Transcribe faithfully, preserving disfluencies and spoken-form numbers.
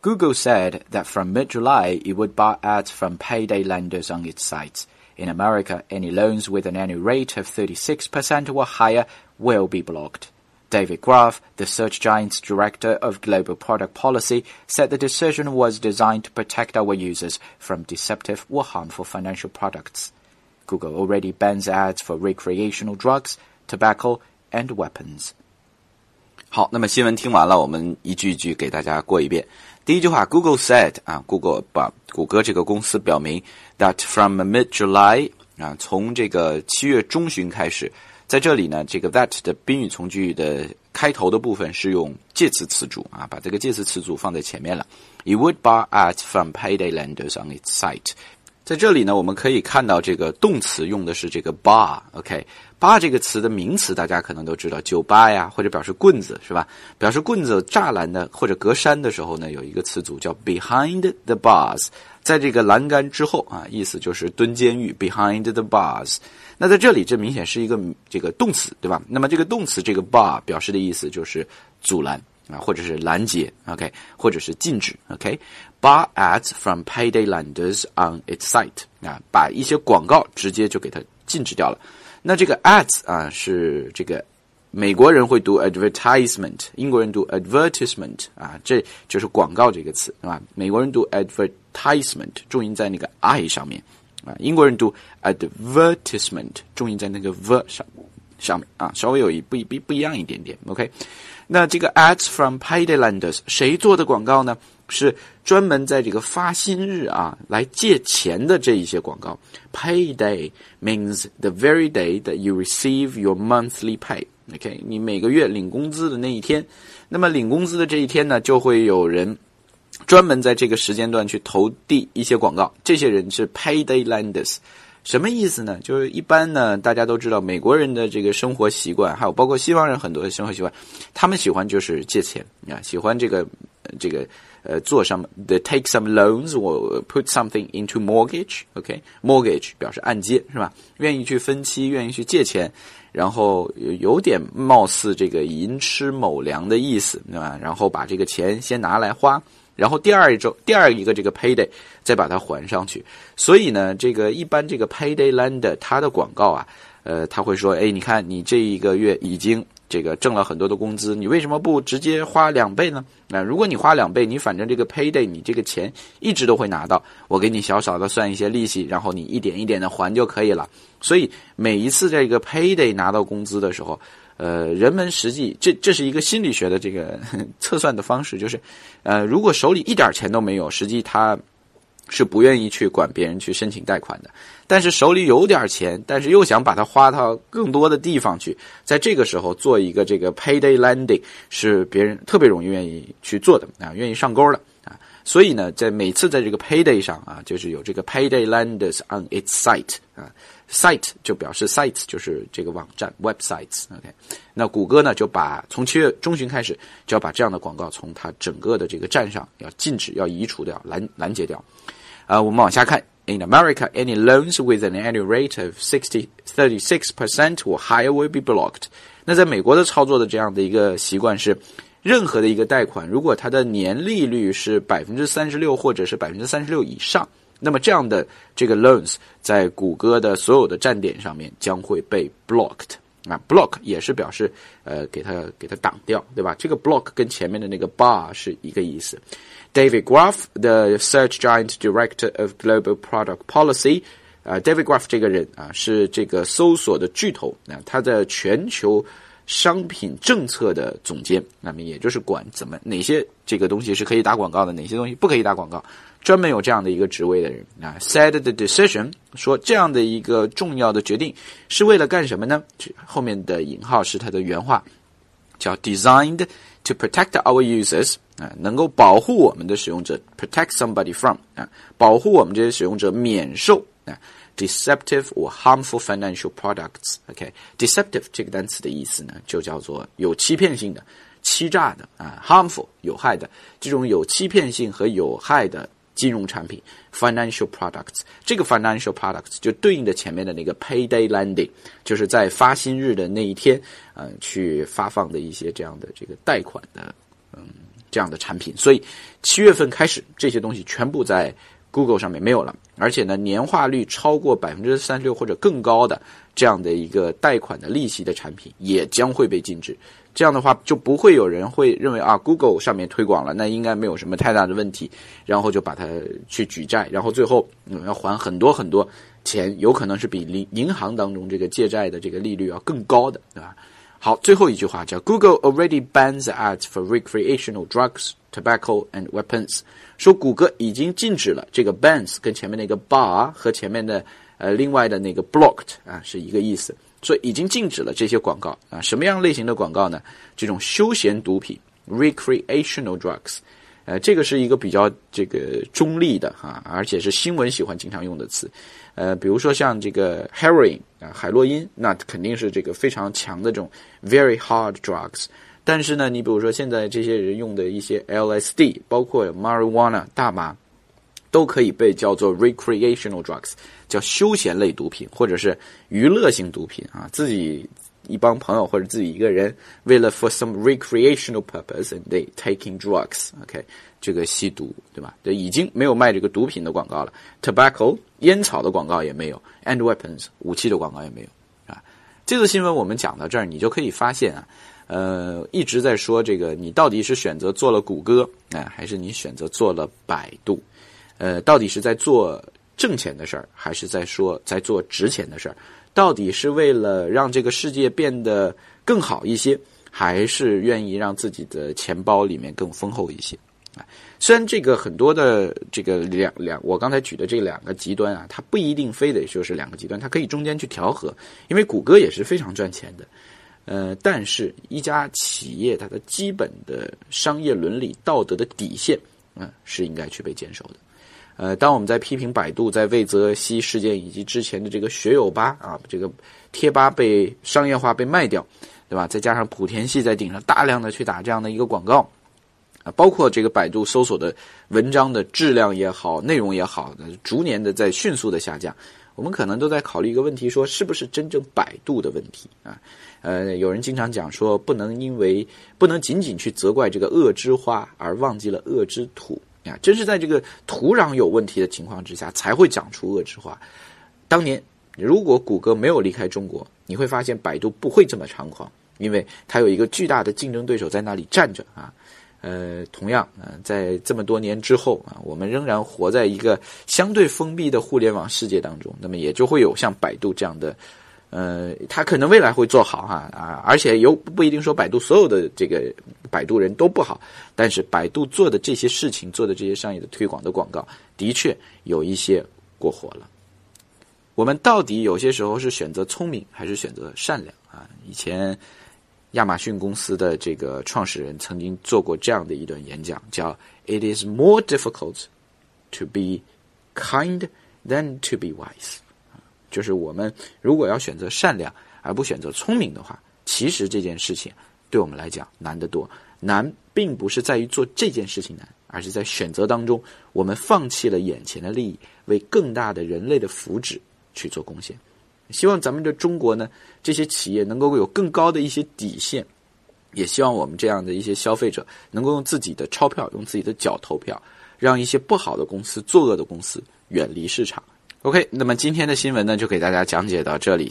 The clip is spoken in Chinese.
Google said that from mid-July, it would bar ads from payday lenders on its sites. In America, any loans with an annual rate of thirty-six percent or higher will be blocked. David Graff, the search giant's director of global product policy, said the decision was designed to protect our users from deceptive or harmful financial products. Google already bans ads for recreational drugs, tobacco, and weapons. 好，那么新闻听完了，我们一句一句给大家过一遍。第一句话 ，Google said 啊 ，Google 把谷歌这个公司表明 that from mid-July 啊，从这个七月中旬开始。在这里呢，这个 that 的宾语从句的开头的部分是用介词词组啊，把这个介词词组放在前面了。It would bar ads from payday lenders on its site. 在这里呢，我们可以看到这个动词用的是这个 bar，OK，bar 这个词的名词大家可能都知道，酒吧呀，或者表示棍子是吧？表示棍子栅栏的或者隔山的时候呢，有一个词组叫 behind the bars， 在这个栏杆之后啊，意思就是蹲监狱 behind the bars。那在这里，这明显是一个这个动词，对吧？那么这个动词这个 bar 表示的意思就是阻拦啊，或者是拦截 ，OK， 或者是禁止 ，OK。Bar ads from payday lenders on its site 啊，把一些广告直接就给它禁止掉了。那这个 ads 啊是这个美国人会读 advertisement， 英国人读 advertisement 啊，这就是广告这个词，是吧？美国人读 advertisement， 重音在那个 I 上面。啊，英国人读 advertisement， 重音在那个 v 上上面啊，稍微有一不不不一样一点点。OK， 那这个 ads from payday lenders 谁做的广告呢？是专门在这个发薪日啊来借钱的这一些广告。Payday means the very day that you receive your monthly pay。OK， 你每个月领工资的那一天，那么领工资的这一天呢，就会有人专门在这个时间段去投递一些广告，这些人是 payday lenders。什么意思呢？就是一般呢，大家都知道美国人的这个生活习惯，还有包括西方人很多的生活习惯，他们喜欢就是借钱啊，喜欢这个这个呃做什么 they take some loans or put something into mortgage。OK，mortgage 表示按揭是吧？愿意去分期，愿意去借钱。然后有点貌似这个寅吃卯粮的意思，对吧？然后把这个钱先拿来花，然后第二一周第二一个这个 payday 再把它还上去。所以呢，这个一般这个 payday lender 它的广告啊，呃，他会说，哎，你看你这一个月已经这个挣了很多的工资，你为什么不直接花两倍呢？那如果你花两倍，你反正这个 payday 你这个钱一直都会拿到，我给你小小的算一些利息，然后你一点一点的还就可以了。所以每一次这个 payday 拿到工资的时候，呃，人们实际这这是一个心理学的这个测算的方式，就是呃，如果手里一点钱都没有，实际他是不愿意去管别人去申请贷款的。但是手里有点钱，但是又想把它花到更多的地方去，在这个时候做一个这个 payday lending 是别人特别容易愿意去做的啊，愿意上钩的啊。所以呢，在每次在这个 payday 上啊，就是有这个 payday lenders on its site 啊 ，site 就表示 sites 就是这个网站 websites。OK， 那谷歌呢就把从七月中旬开始就要把这样的广告从它整个的这个站上要禁止、要移除掉、拦拦截掉。啊，我们往下看。In America, any loans with an annual rate of sixty, thirty-six percent or higher will be blocked. 那在美国的操作的这样的一个习惯是，任何的一个贷款，如果它的年利率是百分之三十六或者是百分之三十六以上，那么这样的这个 loans 在谷歌的所有的站点上面将会被 blocked。啊 block 也是表示呃给它给它挡掉，对吧？这个 block 跟前面的那个 bar 是一个意思。David Graff, the search giant director of global product policy, 啊、uh, ，David Graff 这个人啊是这个搜索的巨头啊，他的全球商品政策的总监，那么也就是管怎么哪些这个东西是可以打广告的，哪些东西不可以打广告，专门有这样的一个职位的人啊。Said the decision 说这样的一个重要的决定是为了干什么呢？后面的引号是他的原话，叫 designed to protect our users 啊，能够保护我们的使用者 ，protect somebody from 啊，保护我们这些使用者免受啊。deceptive or harmful financial products。OK，deceptive 这个单词的意思呢，就叫做有欺骗性的、欺诈的啊 ，harmful 有害的，这种有欺骗性和有害的金融产品 financial products。这个 financial products 就对应的前面的那个 payday lending， 就是在发薪日的那一天，呃，去发放的一些这样的这个贷款的嗯这样的产品，所以七月份开始这些东西全部在 Google 上面没有了，而且呢年化率超过 百分之三十六 或者更高的这样的一个贷款的利息的产品也将会被禁止。这样的话就不会有人会认为啊 Google 上面推广了，那应该没有什么太大的问题，然后就把它去举债，然后最后、嗯、要还很多很多钱，有可能是比银行当中这个借债的这个利率要更高的，对吧？好，最后一句话叫 Google already bans ads for recreational drugs, tobacco and weapons， 说谷歌已经禁止了，这个 bans 跟前面那个 bar 和前面的呃另外的那个 blocked 啊是一个意思，所以已经禁止了这些广告啊。什么样类型的广告呢？这种休闲毒品 recreational drugs， 呃，这个是一个比较这个中立的哈、啊，而且是新闻喜欢经常用的词。呃，比如说像这个 heroin 啊，海洛因，那肯定是这个非常强的这种 very hard drugs。但是呢，你比如说现在这些人用的一些 L S D， 包括 marijuana 大麻，都可以被叫做 recreational drugs， 叫休闲类毒品或者是娱乐性毒品啊。自己一帮朋友或者自己一个人为了 for some recreational purpose and they taking drugs，OK， 这个吸毒，对吧？这已经没有卖这个毒品的广告了。Tobacco 烟草的广告也没有 ，and weapons 武器的广告也没有啊。这个新闻我们讲到这儿，你就可以发现啊，呃，一直在说这个你到底是选择做了谷歌啊、呃，还是你选择做了百度？呃，到底是在做挣钱的事儿，还是在说在做值钱的事儿？到底是为了让这个世界变得更好一些，还是愿意让自己的钱包里面更丰厚一些？啊，虽然这个很多的这个两两，我刚才举的这两个极端啊，它不一定非得就是两个极端，它可以中间去调和，因为谷歌也是非常赚钱的。呃，但是一家企业它的基本的商业伦理道德的底线，嗯、呃，是应该去被坚守的。呃，当我们在批评百度在魏则西事件以及之前的这个学友吧啊，这个贴吧被商业化被卖掉，对吧？再加上莆田系在顶上大量的去打这样的一个广告啊，包括这个百度搜索的文章的质量也好，内容也好，逐年的在迅速的下降。我们可能都在考虑一个问题，说是不是真正百度的问题啊？呃，有人经常讲说，不能因为不能仅仅去责怪这个恶之花，而忘记了恶之土。啊，真是在这个土壤有问题的情况之下，才会长出恶之花。当年如果谷歌没有离开中国，你会发现百度不会这么猖狂，因为它有一个巨大的竞争对手在那里站着啊。呃，同样啊、呃，在这么多年之后啊，我们仍然活在一个相对封闭的互联网世界当中，那么也就会有像百度这样的。呃，他可能未来会做好哈啊，而且有不一定说百度所有的这个百度人都不好，但是百度做的这些事情，做的这些商业的推广的广告，的确有一些过火了。我们到底有些时候是选择聪明还是选择善良啊？以前亚马逊公司的这个创始人曾经做过这样的一段演讲，叫 "It is more difficult to be kind than to be wise"。就是我们如果要选择善良而不选择聪明的话，其实这件事情对我们来讲难得多。难并不是在于做这件事情难，而是在选择当中我们放弃了眼前的利益，为更大的人类的福祉去做贡献。希望咱们的中国呢，这些企业能够有更高的一些底线，也希望我们这样的一些消费者能够用自己的钞票，用自己的脚投票，让一些不好的公司、作恶的公司远离市场。OK， 那么今天的新闻呢，就给大家讲解到这里。